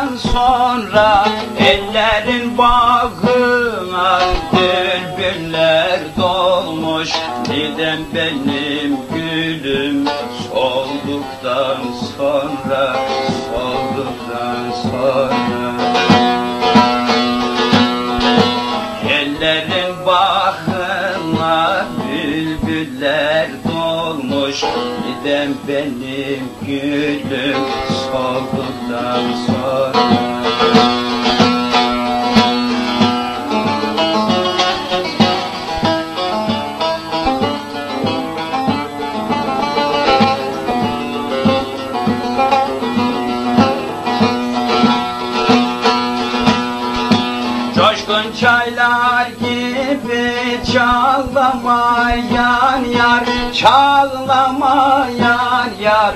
olduktan sonra ellerin bağına bülbüller dolmuş. Neden benim gülüm solduktan sonra, solduktan sonra. Ellerin bağına bülbüller dolmuş. Neden benim gülüm solduktan sonra. Coşkun çaylar gibi çağlamayan yar, çağlamayan yar.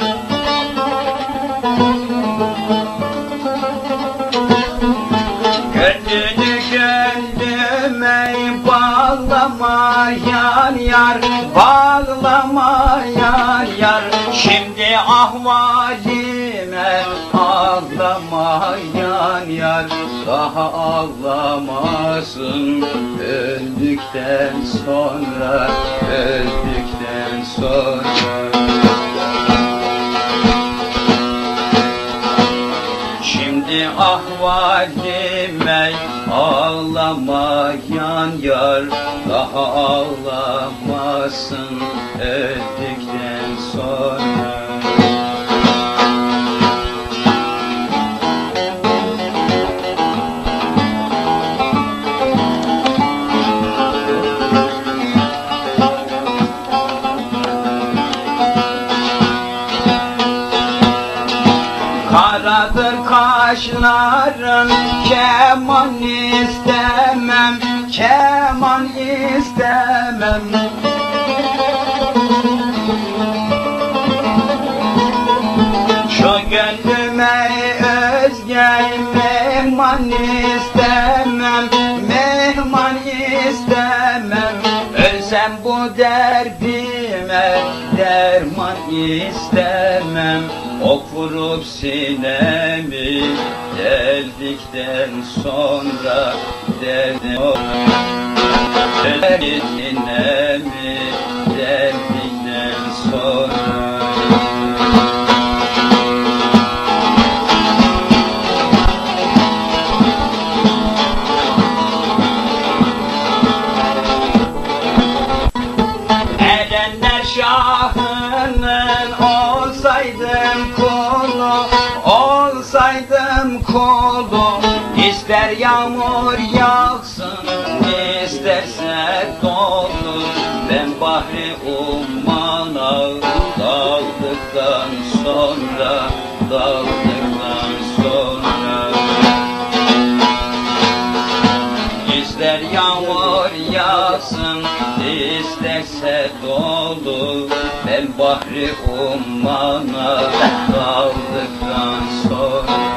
Gönlünü gönlüme bağlamayan yar, bağlamayan yar. Şimdi ahvalime ağlamayan yar, daha ağlamasın öldükten sonra, öldükten sonra. Şimdi ahvalime ağlamayan yar, daha ağlamasın öldükten sonra. Karadır kaşların, keman istemem, keman istemem. Şu gönlüme özge mehman istemem, mehman istemem. Ölsem bu derdime derman istemem. Ok vurup sinemi deldikten sonra, sinemi deldikten sonra. Erenler şahının olsaydım kulu, olsaydım kulu. İster yağmur yağsın, isterse dolu. Ben bahri ummana daldıktan sonra, daldıktan sonra. İster yağmur yağsın, isterse dolu. Ben bahri ummana daldıktan sonra.